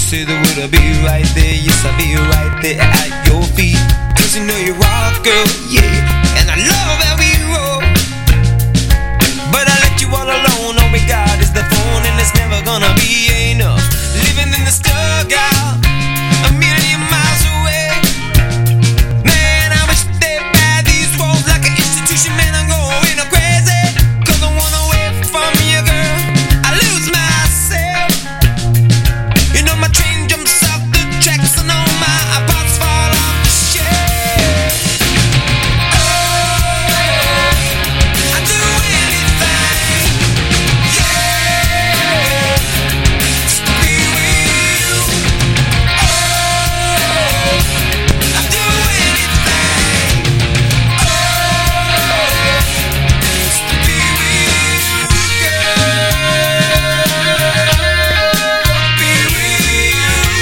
say that would I be right there? Yes, I'll be right there at your feet. Cause you know you're off, girl, yeah. And I love how we roll. But I let you all alone. Oh my God, is the phone, and it's never gonna be enough. Living in the dugout, a million miles away. Man, I wish they had these roads like an institution. Man, I'm going crazy. Cause I wanna away from you, girl. I lose myself. You know my train jumps off the tracks and all my parts fall off the shelf. Oh, I'd do anything, yeah, just to be with you. Oh, I'd do anything, oh, just to be with you, girl. Be with you.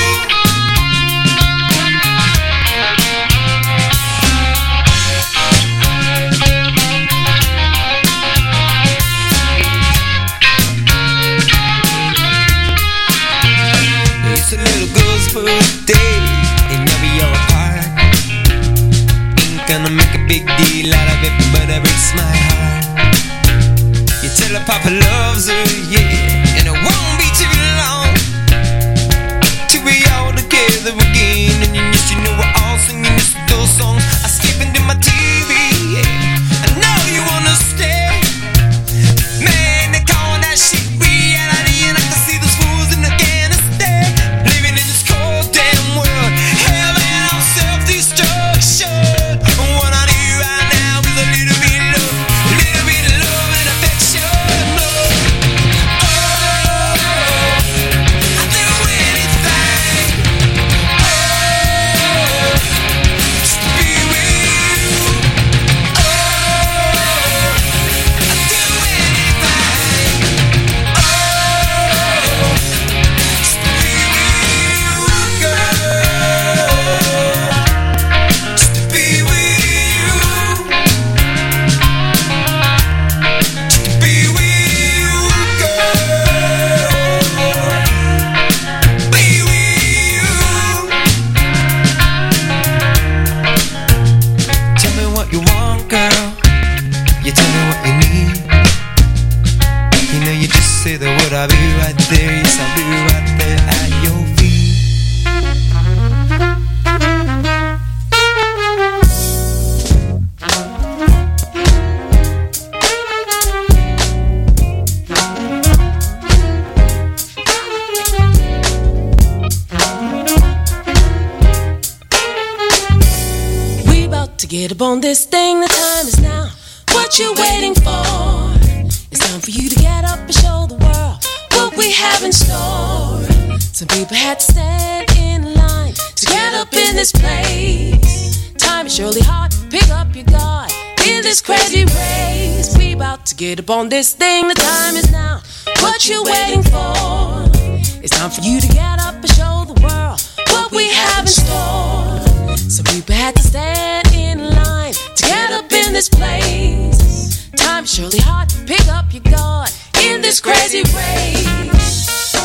It's a little girl's birthday, and now we are apart. Ain't gonna make a big deal out of it, but it breaks my heart. You tell her Papa loves her, yeah, and it won't be too long till we all together again. And yes, you know we're all singing those songs. I skip into my TV, yeah. I know you wanna stay. Man, they call that shit reality, and I can see those fools in Afghanistan living in this cold damn world, hell-bent on self-destruction. What I need right now is a little bit of love and affection. Oh, I'd do anything, oh, just to be with you. Oh, I'd do anything, oh, just to be with you, girl. Just to be with you. Just to be with you, girl. Be with you. Tell me what you want, girl. You tell me what you need. You know you just say the word, I'll be right there. Yes, I'll be right there at your feet. We about to get up on this thing, the time is now. What you waiting for? It's time for you to get up and show the world what we have in store. Some people had to stand in line to get up in this place. Time is surely hard, pick up your guard in this crazy race. We about to get up on this thing, the time is now. What you waiting for? It's time for you to get up and show the world what we have in store. Some people had to stand in line to get up in this place. Time is surely hard, pick up your guard in this crazy race.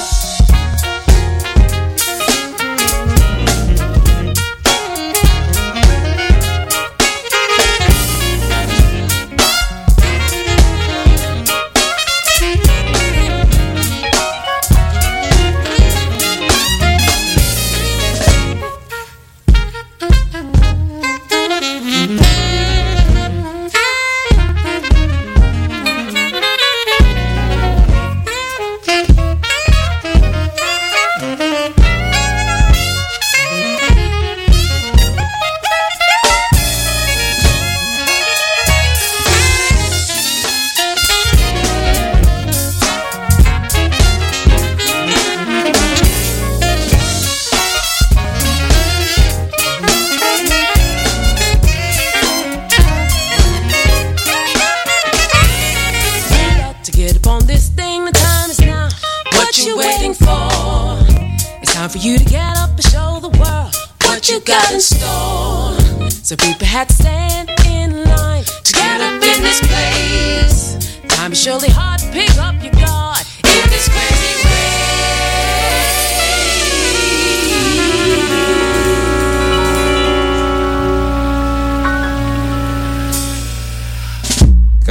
For you to get up and show the world what you got in store. So people had to stand in line to get up in this place. Time is surely hard to pick up your guard in this crazy way.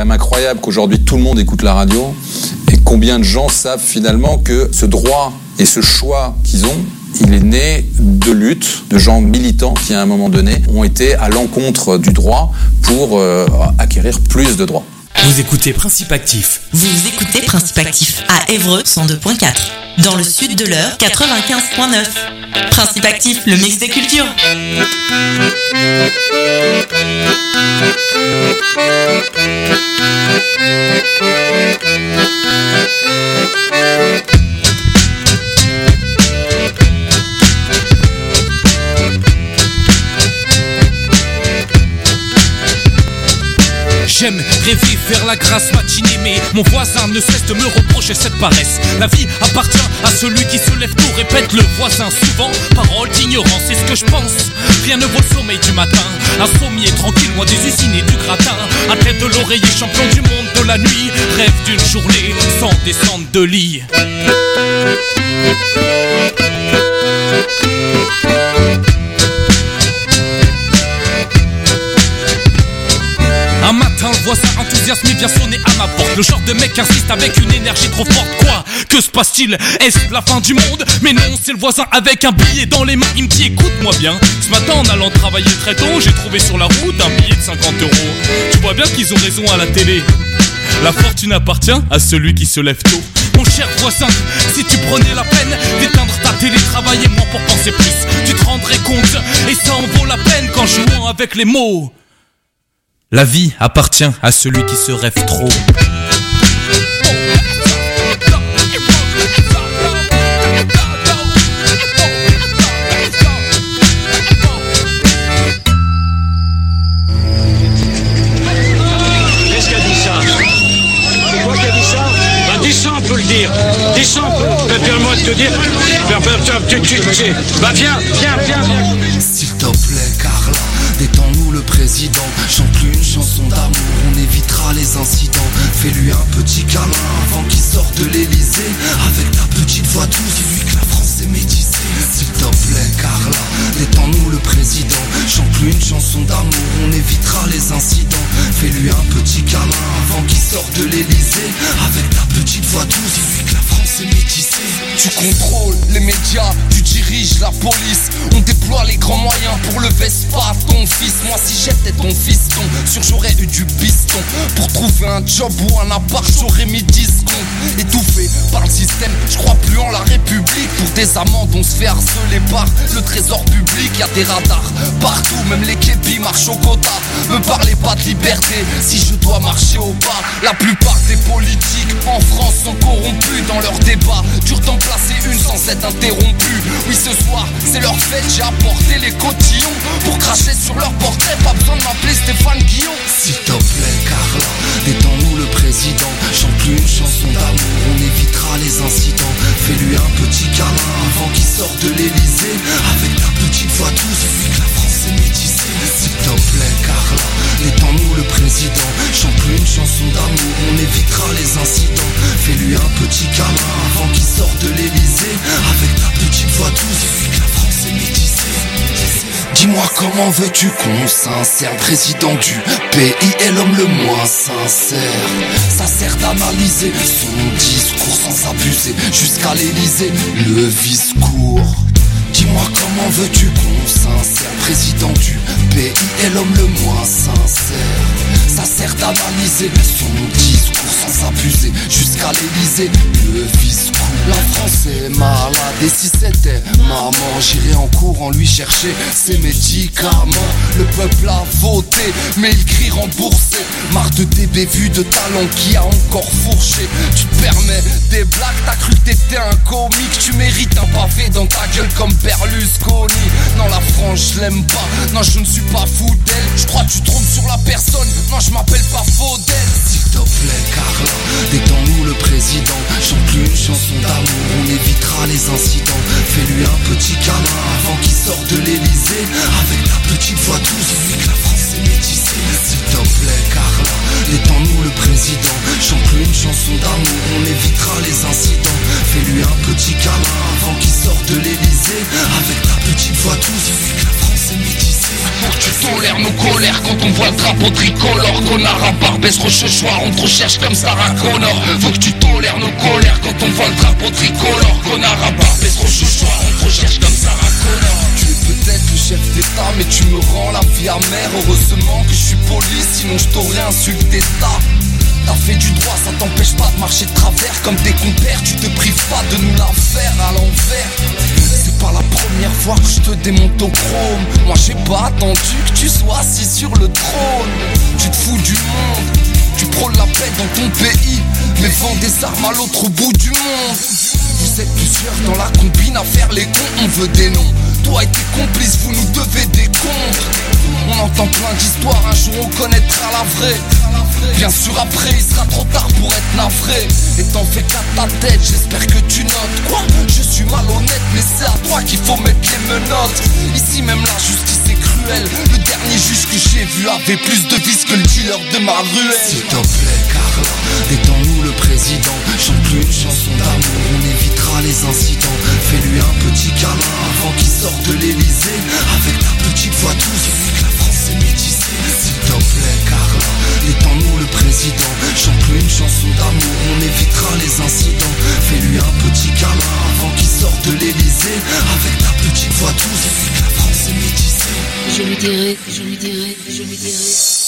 même incroyable qu'aujourd'hui tout le monde écoute la radio. Et combien de gens savent finalement que ce droit et ce choix qu'ils ont, il est né de luttes de gens militants qui, à un moment donné, ont été à l'encontre du droit pour acquérir plus de droits. Vous écoutez Principe Actif. Vous écoutez Principe Actif à Évreux 102.4. Dans le sud de l'Eure 95.9. Principe Actif, le mix des cultures. J'aime rêver vers la grasse matinée, mais mon voisin ne cesse de me reprocher cette paresse. La vie appartient à celui qui se lève tôt, répète le voisin souvent. Parole d'ignorance, c'est ce que je pense. Rien ne vaut le sommeil du matin. Insomnier, tranquille, loin des usines et du gratin. À tête de l'oreiller, champion du monde de la nuit. Rêve d'une journée sans descendre de lit. Un matin, le voisin enthousiasmé vient sonner à ma porte. Le genre de mec qui insiste avec une énergie trop forte. Quoi? Que se passe-t-il? Est-ce la fin du monde? Mais non, c'est le voisin avec un billet dans les mains. Il me dit écoute-moi bien. Ce matin, en allant travailler très tôt, j'ai trouvé sur la route un billet de 50 €. Tu vois bien qu'ils ont raison à la télé. La fortune appartient à celui qui se lève tôt. Mon cher voisin, si tu prenais la peine d'éteindre ta télé, travailler moins pour penser plus, tu te rendrais compte. Et ça en vaut la peine qu'en jouant avec les mots. La vie appartient à celui qui se rêve trop. Qu'est-ce qu'a dit ça? C'est quoi qui a dit ça? Bah Deschamps on peut le dire. Deschamps peut permettre de te dire. Bah viens. S'il te plaît Carla, détends-nous le président. Chante plus une chanson d'amour, on évitera les incidents. Fais-lui un petit câlin avant qu'il sorte de l'Elysée. Avec ta petite voix douce, dis-lui que la France est métissée. S'il te plaît Carla, détends-nous le président. Chante plus une chanson d'amour, on évitera les incidents. Fais-lui un petit câlin avant qu'il sorte de l'Elysée. Avec ta petite voix douce, dis-lui que la France est métissée. Tu contrôles les médias, tu diriges la police. On déploie les grands moyens pour le Vespa, ton fils. Moi si j'étais ton fiston, sûr j'aurais eu du piston. Pour trouver un job ou un appart, j'aurais mis 10 comptes. Étouffé par le système, je crois plus en la République. Pour des amendes, on se fait harceler par le trésor public. Y'a des radars partout, même les képis marchent au quota. Me parlez pas de liberté, si je dois marcher au pas. La plupart des politiques en France sont corrompus dans leurs débats. Dur d'en placer une sans être interrompu. Oui ce soir, c'est leur fête, j'ai apporté les cotillons. Pour cracher sur leur portrait, pas besoin de m'appeler Stéphane Guillon. S'il te plaît Carla, détends-nous le président. Chante plus une chanson d'amour, on évitera les incidents. Fais-lui un petit câlin avant qu'il sorte de l'Elysée. Avec ta petite voix douce, dis-lui que la France est métissée. S'il te plaît Carla, détends-nous le président. Chante plus une chanson d'amour, on évitera les incidents. Fais-lui un petit câlin avant qu'il sorte de l'Elysée. Avec ta petite voix douce, dis-lui que la France est métissée. Dis-moi comment veux-tu qu'on s'insère? Président du pays est l'homme le moins sincère. Ça sert d'analyser son discours sans abuser. Jusqu'à l'Elysée, le vice-court. Dis-moi comment veux-tu qu'on s'insère? Président du pays est l'homme le moins sincère. Ça sert d'analyser son discours sans abuser. Jusqu'à l'Elysée, le vice-court. La France est malade et si c'était maman, j'irais en courant lui chercher ses médicaments. Le peuple a voté, mais il crie remboursé. Marre de DB vu de talent qui a encore fourché. Tu te permets des blagues, t'as cru que t'étais un comique. Tu mérites un pavé dans ta gueule comme Berlusconi. Non la France je l'aime pas, non je ne suis pas fou d'elle. Je crois que tu trompes sur la personne, non je m'appelle pas Faudel. S'il te plaît Carla, détends-nous le président. Chante plus une chanson d'amour, on évitera les incidents. Fais-lui un petit câlin avant qu'il sorte de l'Elysée. Avec ta petite voix douce, dis-lui que la France est métissée. S'il te plaît Carla, détends-nous le président. Chante plus une chanson d'amour, on évitera les incidents. Fais-lui un petit câlin avant qu'il sorte de l'Elysée. Avec ta petite voix douce, dis-lui que la France est métissée. Faut que tu tolères nos colères quand on voit le drapeau tricolore. Connard à Barbès, Rochechouart, on te recherche comme Sarah Connor. Faut que tu tolères nos colères quand on voit le drapeau tricolore. Connard à Barbès, Rochechouart, on te recherche comme Sarah Connor. Tu es peut-être le chef d'état mais tu me rends la vie amère. Heureusement que je suis poli, sinon je t'aurais insulté ça. T'as fait du droit, ça t'empêche pas de marcher de travers. Comme tes compères, tu te prives pas de nous la faire à l'envers. C'est pas la première fois que je te démonte au chrome. Moi j'ai pas attendu que tu sois assis sur le trône. Tu te fous du monde, tu prônes la paix dans ton pays, mais vends des armes à l'autre bout du monde. Vous êtes plusieurs dans la combine à faire les cons, on veut des noms. Toi et tes complices, vous nous devez des comptes. On entend plein d'histoires, un jour on connaîtra la vraie. Bien sûr après il sera trop tard pour être navré. Et t'en fais qu'à ta tête, j'espère que tu notes. Quoi ? Je suis malhonnête mais c'est à toi qu'il faut mettre les menottes. Ici même la justice est cruelle. Le dernier juge que j'ai vu avait plus de vices que le dealer de ma ruelle. S'il te plaît Carla, détends-nous le président. Chante plus une chanson d'amour, on évitera les incidents. Fais-lui un petit câlin avant qu'il sorte de l'Elysée. Avec ta petite voix douce, vu que la France est métissée. S'il te plaît Carla, détends-nous le président. Chante plus une chanson d'amour, on évitera les incidents. Fais-lui un petit câlin avant qu'il sorte de l'Elysée. Avec ta petite voix douce, vu que la France est métissée. Je lui dirai, je lui dirai, je lui dirai.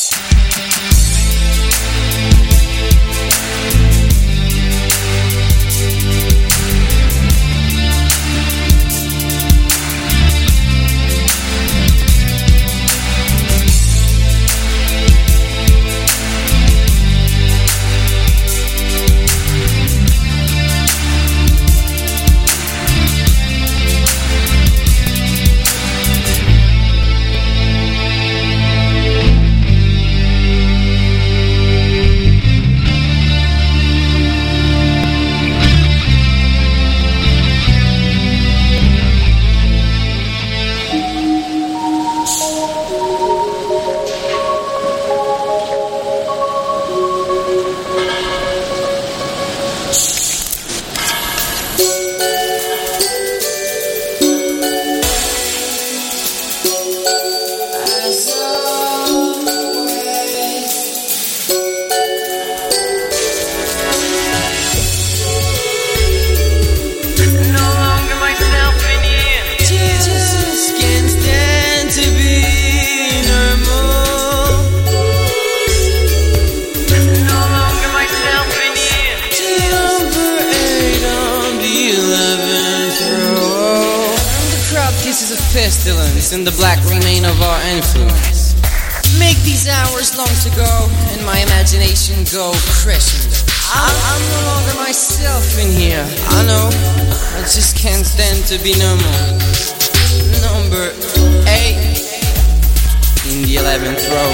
And the black remain of our influence. Make these hours long to go and my imagination go crescendo. I'm no longer myself in here. I know, I just can't stand to be no more. Number 8 in the 11th row.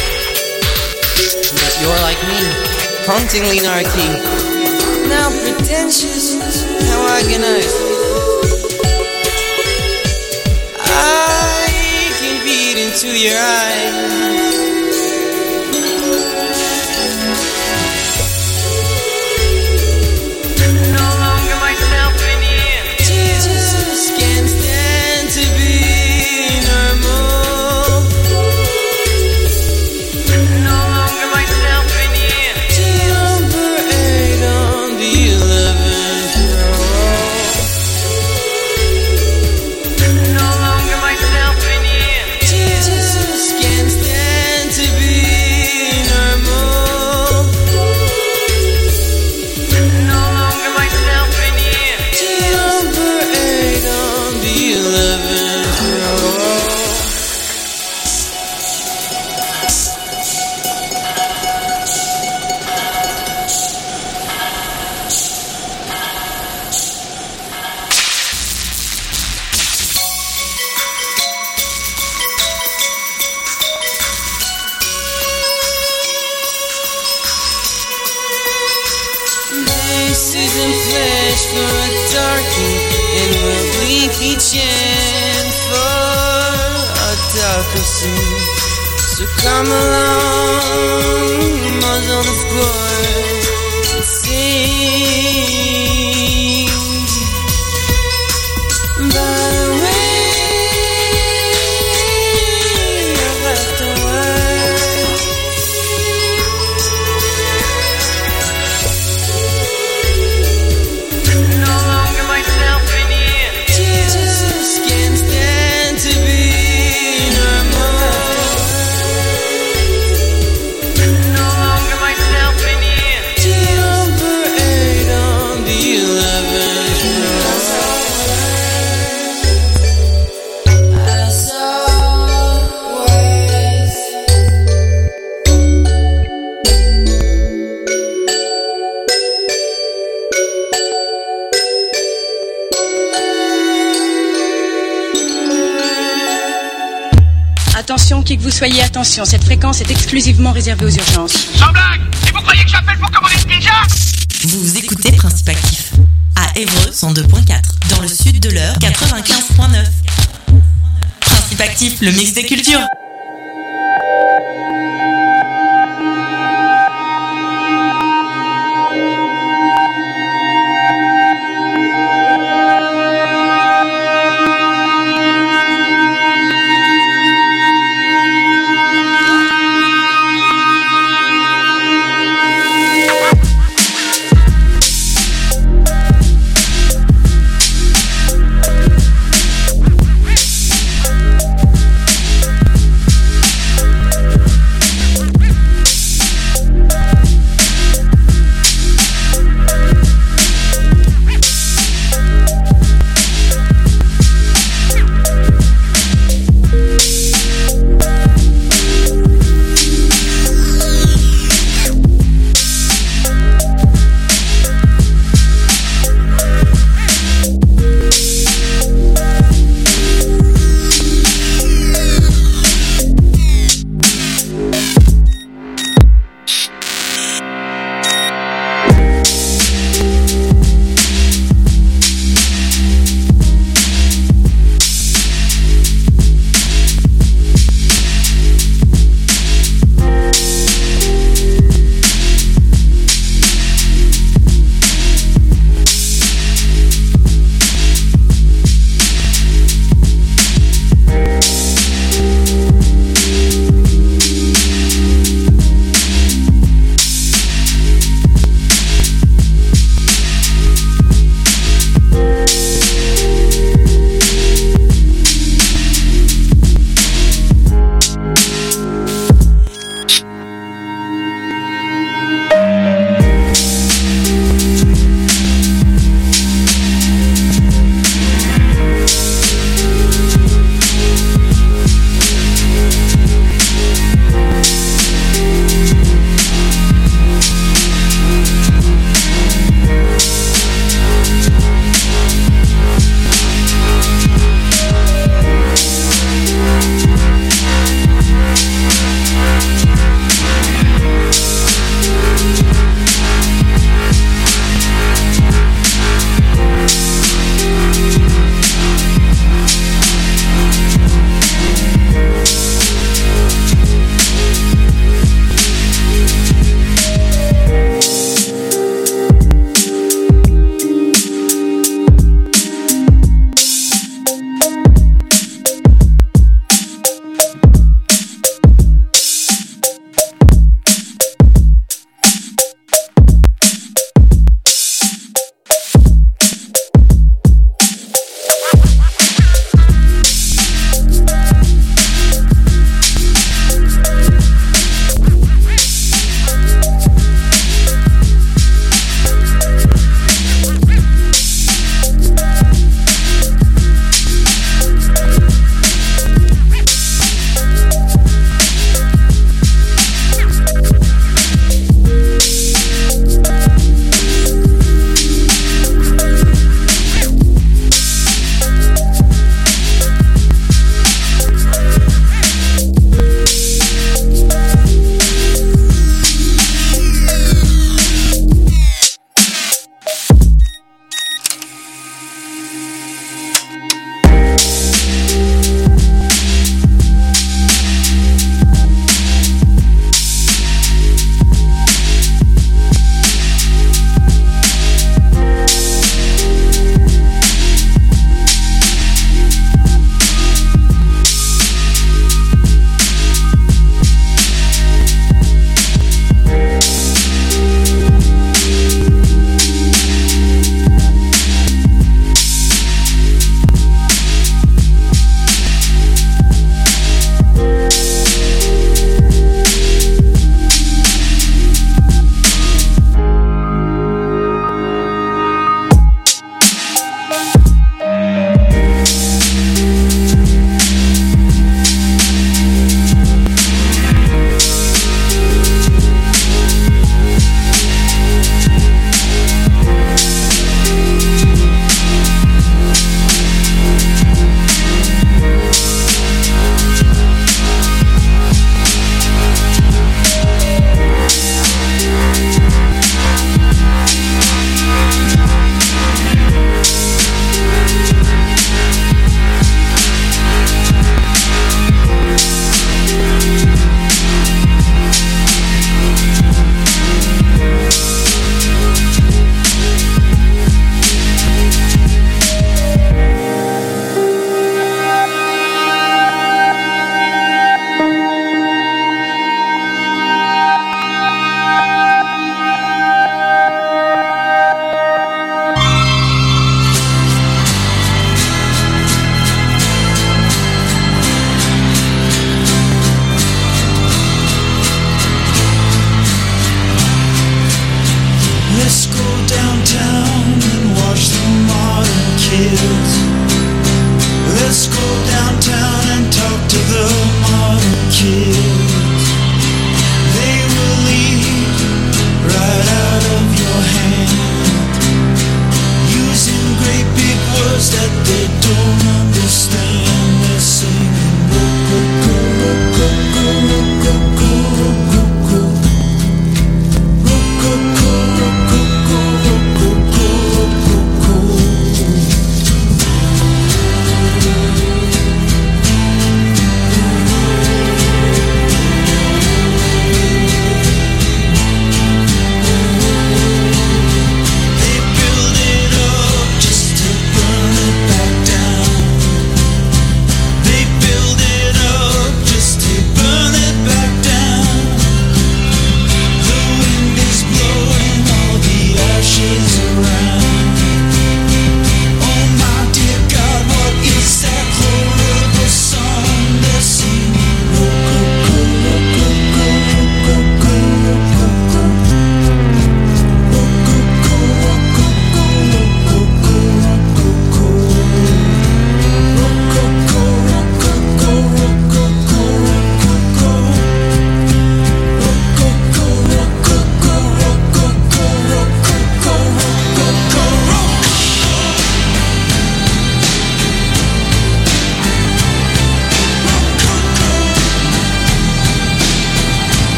But you're like me, hauntingly narky. Now pretentious, how organized. I can feed into your eyes. No longer myself in here. Just can't stand to be normal. No longer myself in here. Number 8 on the 11th row. So come along, muzzle the course, and sing. By the way, Attention, qui que vous soyez, attention, cette fréquence est exclusivement réservée aux urgences. Sans blague! Et vous croyez que j'appelle pour commander une pizza? Vous écoutez Principe Actif à Évreux 102.4, dans le sud de l'Eure 95.9. Principe Actif, le mix des cultures.